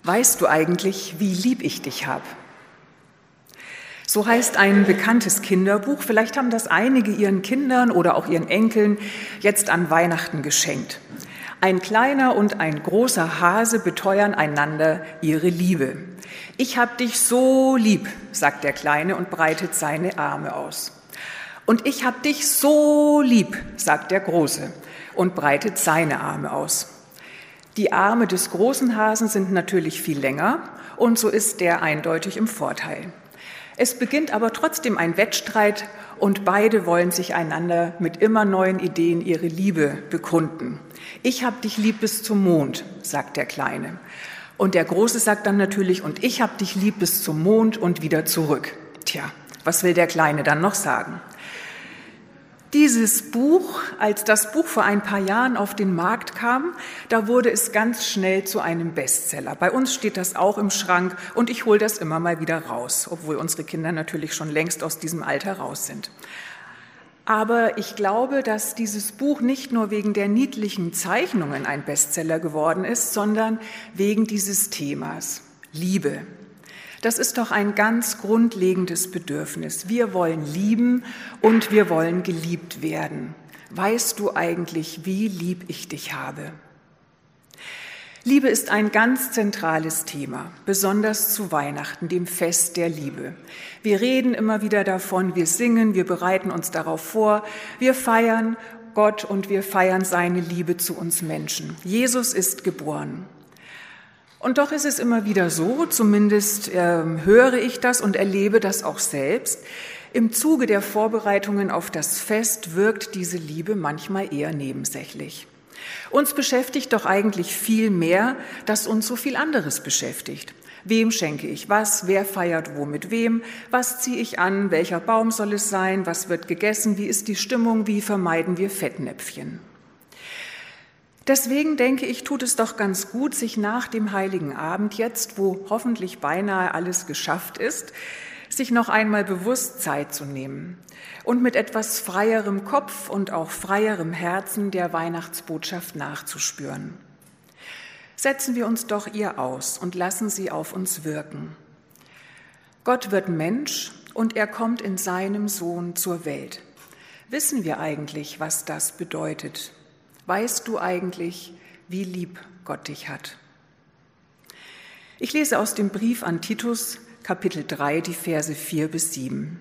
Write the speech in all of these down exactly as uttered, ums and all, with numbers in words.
Weißt du eigentlich, wie lieb ich dich hab? So heißt ein bekanntes Kinderbuch. Vielleicht haben das einige ihren Kindern oder auch ihren Enkeln jetzt an Weihnachten geschenkt. Ein kleiner und ein großer Hase beteuern einander ihre Liebe. Ich hab dich so lieb, sagt der Kleine und breitet seine Arme aus. Und ich hab dich so lieb, sagt der Große und breitet seine Arme aus. Die Arme des großen Hasen sind natürlich viel länger und so ist der eindeutig im Vorteil. Es beginnt aber trotzdem ein Wettstreit und beide wollen sich einander mit immer neuen Ideen ihre Liebe bekunden. Ich hab dich lieb bis zum Mond, sagt der Kleine. Und der Große sagt dann natürlich, und ich hab dich lieb bis zum Mond und wieder zurück. Tja, was will der Kleine dann noch sagen? Dieses Buch, als das Buch vor ein paar Jahren auf den Markt kam, da wurde es ganz schnell zu einem Bestseller. Bei uns steht das auch im Schrank und ich hole das immer mal wieder raus, obwohl unsere Kinder natürlich schon längst aus diesem Alter raus sind. Aber ich glaube, dass dieses Buch nicht nur wegen der niedlichen Zeichnungen ein Bestseller geworden ist, sondern wegen dieses Themas, Liebe. Das ist doch ein ganz grundlegendes Bedürfnis. Wir wollen lieben und wir wollen geliebt werden. Weißt du eigentlich, wie lieb ich dich habe? Liebe ist ein ganz zentrales Thema, besonders zu Weihnachten, dem Fest der Liebe. Wir reden immer wieder davon, wir singen, wir bereiten uns darauf vor, wir feiern Gott und wir feiern seine Liebe zu uns Menschen. Jesus ist geboren. Und doch ist es immer wieder so, zumindest äh, höre ich das und erlebe das auch selbst, im Zuge der Vorbereitungen auf das Fest wirkt diese Liebe manchmal eher nebensächlich. Uns beschäftigt doch eigentlich viel mehr, dass uns so viel anderes beschäftigt. Wem schenke ich was? Wer feiert wo mit wem? Was ziehe ich an? Welcher Baum soll es sein? Was wird gegessen? Wie ist die Stimmung? Wie vermeiden wir Fettnäpfchen? Deswegen denke ich, tut es doch ganz gut, sich nach dem Heiligen Abend jetzt, wo hoffentlich beinahe alles geschafft ist, sich noch einmal bewusst Zeit zu nehmen und mit etwas freierem Kopf und auch freierem Herzen der Weihnachtsbotschaft nachzuspüren. Setzen wir uns doch ihr aus und lassen sie auf uns wirken. Gott wird Mensch und er kommt in seinem Sohn zur Welt. Wissen wir eigentlich, was das bedeutet? Weißt du eigentlich, wie lieb Gott dich hat? Ich lese aus dem Brief an Titus, Kapitel drei, die Verse vier bis sieben.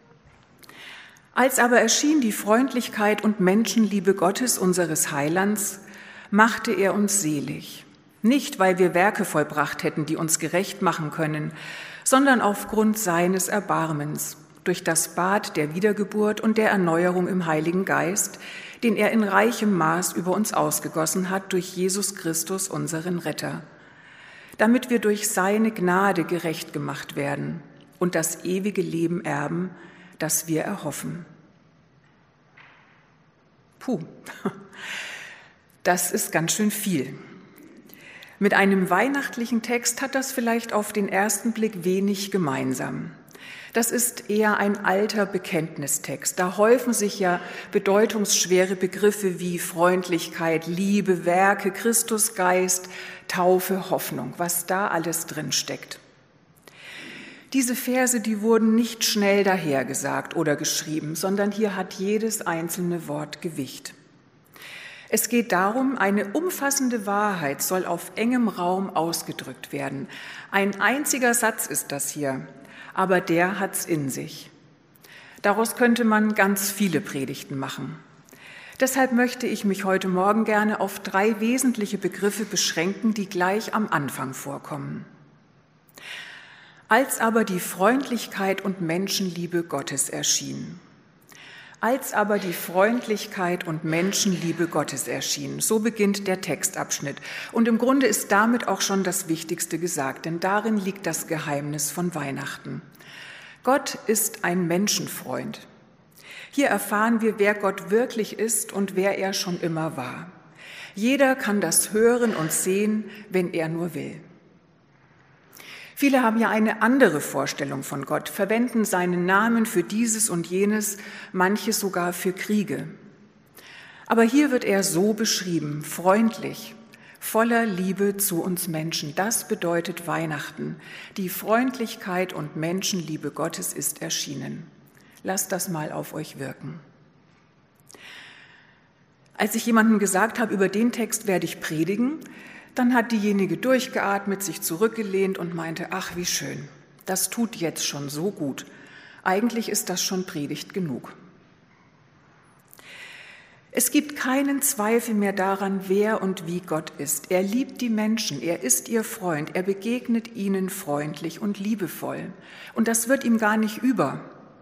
Als aber erschien die Freundlichkeit und Menschenliebe Gottes, unseres Heilands, machte er uns selig. Nicht, weil wir Werke vollbracht hätten, die uns gerecht machen können, sondern aufgrund seines Erbarmens, durch das Bad der Wiedergeburt und der Erneuerung im Heiligen Geist, den er in reichem Maß über uns ausgegossen hat durch Jesus Christus, unseren Retter, damit wir durch seine Gnade gerecht gemacht werden und das ewige Leben erben, das wir erhoffen. Puh, das ist ganz schön viel. Mit einem weihnachtlichen Text hat das vielleicht auf den ersten Blick wenig gemeinsam. Das ist eher ein alter Bekenntnistext. Da häufen sich ja bedeutungsschwere Begriffe wie Freundlichkeit, Liebe, Werke, Christusgeist, Taufe, Hoffnung, was da alles drin steckt. Diese Verse, die wurden nicht schnell dahergesagt oder geschrieben, sondern hier hat jedes einzelne Wort Gewicht. Es geht darum, eine umfassende Wahrheit soll auf engem Raum ausgedrückt werden. Ein einziger Satz ist das hier. Aber der hat's in sich. Daraus könnte man ganz viele Predigten machen. Deshalb möchte ich mich heute Morgen gerne auf drei wesentliche Begriffe beschränken, die gleich am Anfang vorkommen. Als aber die Freundlichkeit und Menschenliebe Gottes erschien. Als aber die Freundlichkeit und Menschenliebe Gottes erschien. So beginnt der Textabschnitt. Und im Grunde ist damit auch schon das Wichtigste gesagt, denn darin liegt das Geheimnis von Weihnachten. Gott ist ein Menschenfreund. Hier erfahren wir, wer Gott wirklich ist und wer er schon immer war. Jeder kann das hören und sehen, wenn er nur will. Viele haben ja eine andere Vorstellung von Gott, verwenden seinen Namen für dieses und jenes, manche sogar für Kriege. Aber hier wird er so beschrieben, freundlich, voller Liebe zu uns Menschen. Das bedeutet Weihnachten. Die Freundlichkeit und Menschenliebe Gottes ist erschienen. Lasst das mal auf euch wirken. Als ich jemandem gesagt habe, über den Text werde ich predigen, dann hat diejenige durchgeatmet, sich zurückgelehnt und meinte, ach, wie schön, das tut jetzt schon so gut. Eigentlich ist das schon Predigt genug. Es gibt keinen Zweifel mehr daran, wer und wie Gott ist. Er liebt die Menschen, er ist ihr Freund, er begegnet ihnen freundlich und liebevoll. Und das wird ihm gar nicht über.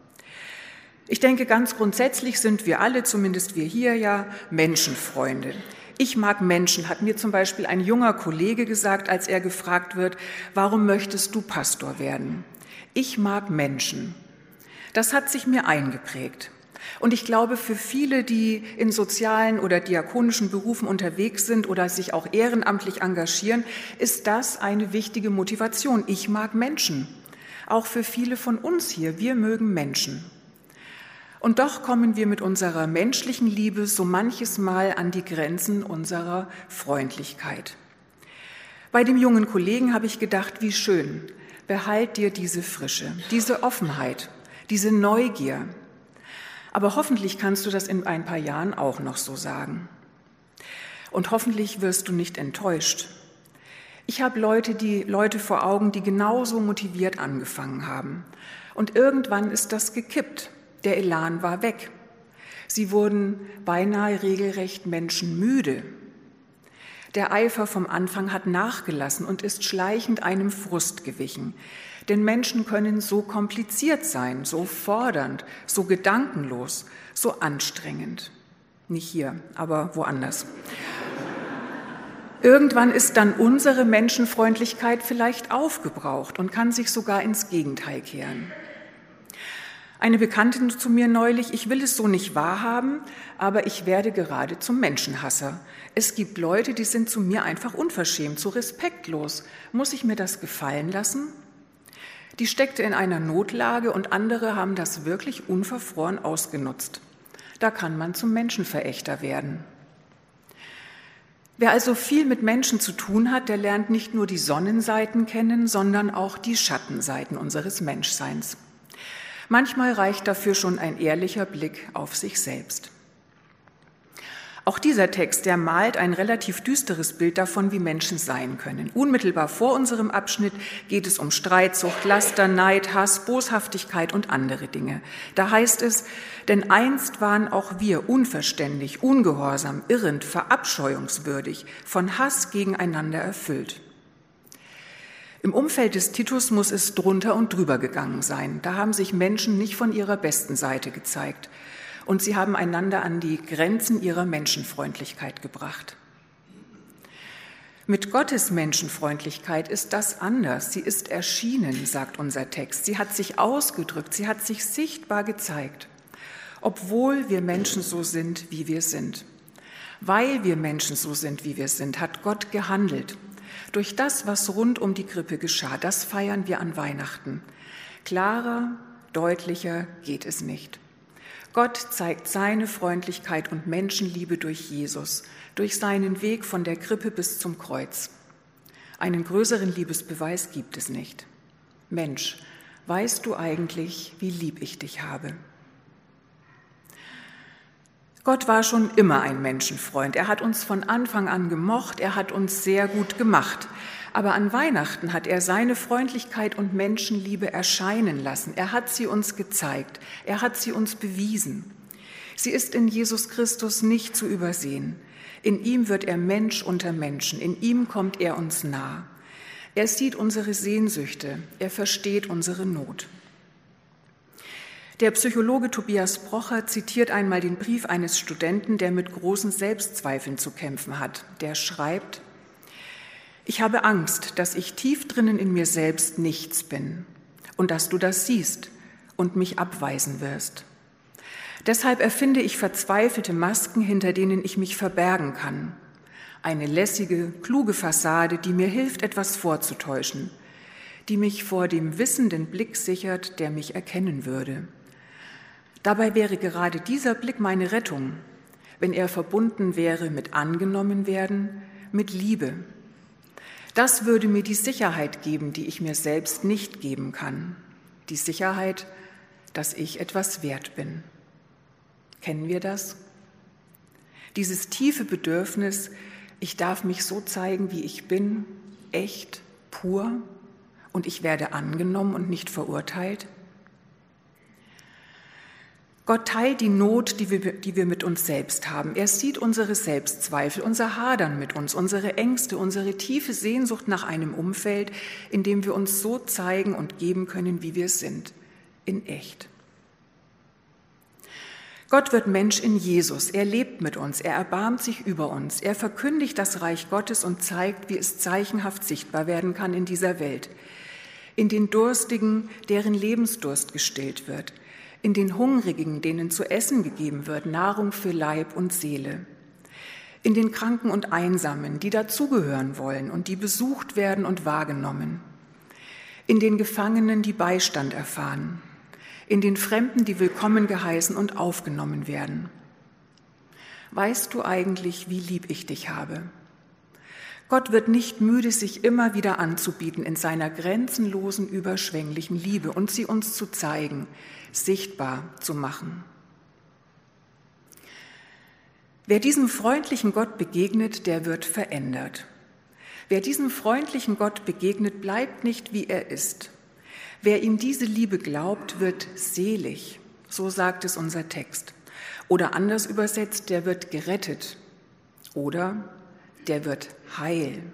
Ich denke, ganz grundsätzlich sind wir alle, zumindest wir hier ja, Menschenfreunde. Ich mag Menschen, hat mir zum Beispiel ein junger Kollege gesagt, als er gefragt wird, warum möchtest du Pastor werden? Ich mag Menschen. Das hat sich mir eingeprägt. Und ich glaube, für viele, die in sozialen oder diakonischen Berufen unterwegs sind oder sich auch ehrenamtlich engagieren, ist das eine wichtige Motivation. Ich mag Menschen. Auch für viele von uns hier, wir mögen Menschen. Und doch kommen wir mit unserer menschlichen Liebe so manches Mal an die Grenzen unserer Freundlichkeit. Bei dem jungen Kollegen habe ich gedacht, wie schön, behalt dir diese Frische, diese Offenheit, diese Neugier. Aber hoffentlich kannst du das in ein paar Jahren auch noch so sagen. Und hoffentlich wirst du nicht enttäuscht. Ich habe Leute, die Leute vor Augen, die genauso motiviert angefangen haben. Und irgendwann ist das gekippt. Der Elan war weg. Sie wurden beinahe regelrecht menschenmüde. Der Eifer vom Anfang hat nachgelassen und ist schleichend einem Frust gewichen. Denn Menschen können so kompliziert sein, so fordernd, so gedankenlos, so anstrengend. Nicht hier, aber woanders. Irgendwann ist dann unsere Menschenfreundlichkeit vielleicht aufgebraucht und kann sich sogar ins Gegenteil kehren. Eine Bekannte zu mir neulich, ich will es so nicht wahrhaben, aber ich werde gerade zum Menschenhasser. Es gibt Leute, die sind zu mir einfach unverschämt, so respektlos. Muss ich mir das gefallen lassen? Die steckte in einer Notlage und andere haben das wirklich unverfroren ausgenutzt. Da kann man zum Menschenverächter werden. Wer also viel mit Menschen zu tun hat, der lernt nicht nur die Sonnenseiten kennen, sondern auch die Schattenseiten unseres Menschseins. Manchmal reicht dafür schon ein ehrlicher Blick auf sich selbst. Auch dieser Text, der malt ein relativ düsteres Bild davon, wie Menschen sein können. Unmittelbar vor unserem Abschnitt geht es um Streitsucht, Laster, Neid, Hass, Boshaftigkeit und andere Dinge. Da heißt es, denn einst waren auch wir unverständig, ungehorsam, irrend, verabscheuungswürdig, von Hass gegeneinander erfüllt. Im Umfeld des Titus muss es drunter und drüber gegangen sein. Da haben sich Menschen nicht von ihrer besten Seite gezeigt. Und sie haben einander an die Grenzen ihrer Menschenfreundlichkeit gebracht. Mit Gottes Menschenfreundlichkeit ist das anders. Sie ist erschienen, sagt unser Text. Sie hat sich ausgedrückt, sie hat sich sichtbar gezeigt. Obwohl wir Menschen so sind, wie wir sind. Weil wir Menschen so sind, wie wir sind, hat Gott gehandelt. Durch das, was rund um die Krippe geschah, das feiern wir an Weihnachten. Klarer, deutlicher geht es nicht. Gott zeigt seine Freundlichkeit und Menschenliebe durch Jesus, durch seinen Weg von der Krippe bis zum Kreuz. Einen größeren Liebesbeweis gibt es nicht. Mensch, weißt du eigentlich, wie lieb ich dich habe? Gott war schon immer ein Menschenfreund. Er hat uns von Anfang an gemocht, er hat uns sehr gut gemacht. Aber an Weihnachten hat er seine Freundlichkeit und Menschenliebe erscheinen lassen. Er hat sie uns gezeigt, er hat sie uns bewiesen. Sie ist in Jesus Christus nicht zu übersehen. In ihm wird er Mensch unter Menschen, in ihm kommt er uns nah. Er sieht unsere Sehnsüchte, er versteht unsere Not. Der Psychologe Tobias Brocher zitiert einmal den Brief eines Studenten, der mit großen Selbstzweifeln zu kämpfen hat. Der schreibt: Ich habe Angst, dass ich tief drinnen in mir selbst nichts bin und dass du das siehst und mich abweisen wirst. Deshalb erfinde ich verzweifelte Masken, hinter denen ich mich verbergen kann. Eine lässige, kluge Fassade, die mir hilft, etwas vorzutäuschen, die mich vor dem wissenden Blick sichert, der mich erkennen würde. Dabei wäre gerade dieser Blick meine Rettung, wenn er verbunden wäre mit angenommen werden, mit Liebe. Das würde mir die Sicherheit geben, die ich mir selbst nicht geben kann. Die Sicherheit, dass ich etwas wert bin. Kennen wir das? Dieses tiefe Bedürfnis, ich darf mich so zeigen, wie ich bin, echt, pur, und ich werde angenommen und nicht verurteilt. Gott teilt die Not, die wir, die wir mit uns selbst haben. Er sieht unsere Selbstzweifel, unser Hadern mit uns, unsere Ängste, unsere tiefe Sehnsucht nach einem Umfeld, in dem wir uns so zeigen und geben können, wie wir sind, in echt. Gott wird Mensch in Jesus, er lebt mit uns, er erbarmt sich über uns, er verkündigt das Reich Gottes und zeigt, wie es zeichenhaft sichtbar werden kann in dieser Welt, in den Durstigen, deren Lebensdurst gestillt wird, in den Hungrigen, denen zu essen gegeben wird, Nahrung für Leib und Seele, in den Kranken und Einsamen, die dazugehören wollen und die besucht werden und wahrgenommen, in den Gefangenen, die Beistand erfahren, in den Fremden, die willkommen geheißen und aufgenommen werden. Weißt du eigentlich, wie lieb ich dich habe? Gott wird nicht müde, sich immer wieder anzubieten in seiner grenzenlosen, überschwänglichen Liebe und sie uns zu zeigen, sichtbar zu machen. Wer diesem freundlichen Gott begegnet, der wird verändert. Wer diesem freundlichen Gott begegnet, bleibt nicht, wie er ist. Wer ihm diese Liebe glaubt, wird selig, so sagt es unser Text. Oder anders übersetzt, der wird gerettet. Oder der wird heil.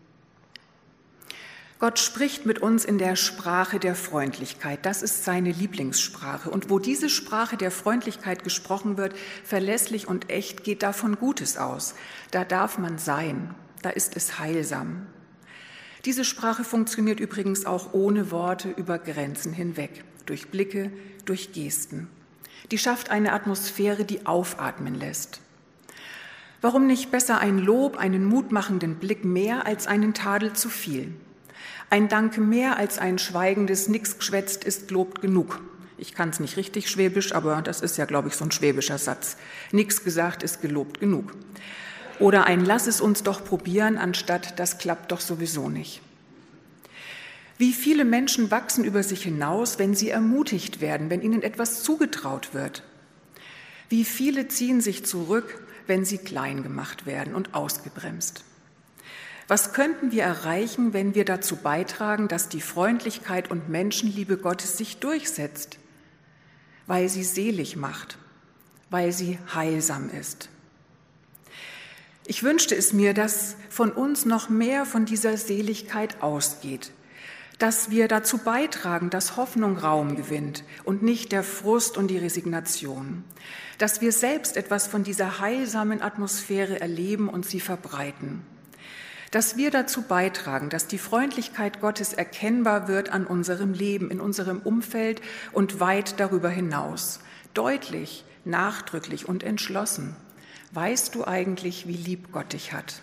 Gott spricht mit uns in der Sprache der Freundlichkeit. Das ist seine Lieblingssprache. Und wo diese Sprache der Freundlichkeit gesprochen wird, verlässlich und echt, geht davon Gutes aus. Da darf man sein, da ist es heilsam. Diese Sprache funktioniert übrigens auch ohne Worte über Grenzen hinweg, durch Blicke, durch Gesten. Die schafft eine Atmosphäre, die aufatmen lässt. Warum nicht besser ein Lob, einen mutmachenden Blick mehr als einen Tadel zu viel? Ein Danke mehr als ein schweigendes Nix geschwätzt ist gelobt genug. Ich kann es nicht richtig schwäbisch, aber das ist ja, glaube ich, so ein schwäbischer Satz. Nix gesagt ist gelobt genug. Oder ein Lass es uns doch probieren, anstatt das klappt doch sowieso nicht. Wie viele Menschen wachsen über sich hinaus, wenn sie ermutigt werden, wenn ihnen etwas zugetraut wird? Wie viele ziehen sich zurück, wenn sie klein gemacht werden und ausgebremst? Was könnten wir erreichen, wenn wir dazu beitragen, dass die Freundlichkeit und Menschenliebe Gottes sich durchsetzt, weil sie selig macht, weil sie heilsam ist? Ich wünschte es mir, dass von uns noch mehr von dieser Seligkeit ausgeht, dass wir dazu beitragen, dass Hoffnung Raum gewinnt und nicht der Frust und die Resignation, dass wir selbst etwas von dieser heilsamen Atmosphäre erleben und sie verbreiten, dass wir dazu beitragen, dass die Freundlichkeit Gottes erkennbar wird an unserem Leben, in unserem Umfeld und weit darüber hinaus, deutlich, nachdrücklich und entschlossen. Weißt du eigentlich, wie lieb Gott dich hat?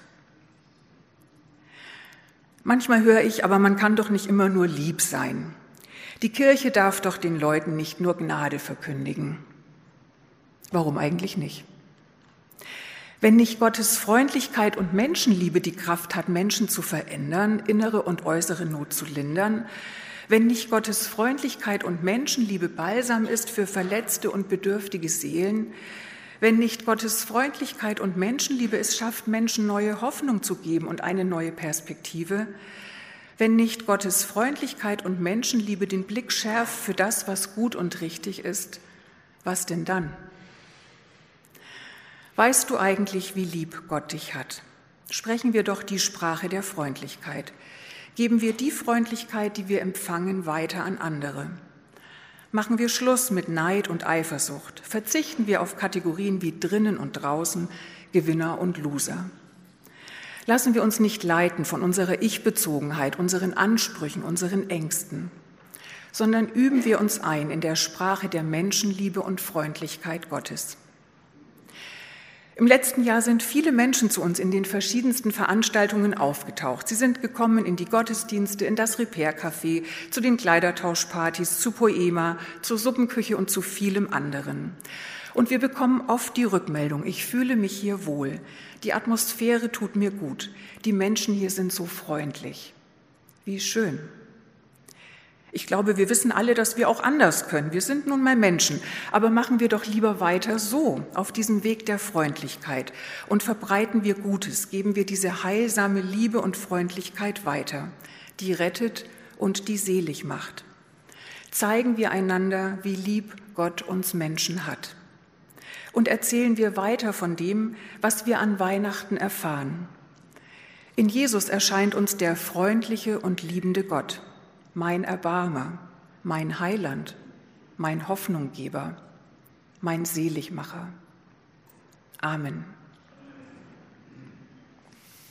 Manchmal höre ich, aber man kann doch nicht immer nur lieb sein. Die Kirche darf doch den Leuten nicht nur Gnade verkündigen. Warum eigentlich nicht? Wenn nicht Gottes Freundlichkeit und Menschenliebe die Kraft hat, Menschen zu verändern, innere und äußere Not zu lindern, wenn nicht Gottes Freundlichkeit und Menschenliebe Balsam ist für verletzte und bedürftige Seelen, wenn nicht Gottes Freundlichkeit und Menschenliebe es schafft, Menschen neue Hoffnung zu geben und eine neue Perspektive, wenn nicht Gottes Freundlichkeit und Menschenliebe den Blick schärft für das, was gut und richtig ist, was denn dann? Weißt du eigentlich, wie lieb Gott dich hat? Sprechen wir doch die Sprache der Freundlichkeit. Geben wir die Freundlichkeit, die wir empfangen, weiter an andere. Machen wir Schluss mit Neid und Eifersucht. Verzichten wir auf Kategorien wie drinnen und draußen, Gewinner und Loser. Lassen wir uns nicht leiten von unserer Ich-Bezogenheit, unseren Ansprüchen, unseren Ängsten, sondern üben wir uns ein in der Sprache der Menschenliebe und Freundlichkeit Gottes. Im letzten Jahr sind viele Menschen zu uns in den verschiedensten Veranstaltungen aufgetaucht. Sie sind gekommen in die Gottesdienste, in das Repair-Café, zu den Kleidertauschpartys, zu Poema, zur Suppenküche und zu vielem anderen. Und wir bekommen oft die Rückmeldung, ich fühle mich hier wohl, die Atmosphäre tut mir gut, die Menschen hier sind so freundlich. Wie schön. Ich glaube, wir wissen alle, dass wir auch anders können. Wir sind nun mal Menschen, aber machen wir doch lieber weiter so, auf diesem Weg der Freundlichkeit und verbreiten wir Gutes, geben wir diese heilsame Liebe und Freundlichkeit weiter, die rettet und die selig macht. Zeigen wir einander, wie lieb Gott uns Menschen hat. Und erzählen wir weiter von dem, was wir an Weihnachten erfahren. In Jesus erscheint uns der freundliche und liebende Gott, mein Erbarmer, mein Heiland, mein Hoffnunggeber, mein Seligmacher. Amen.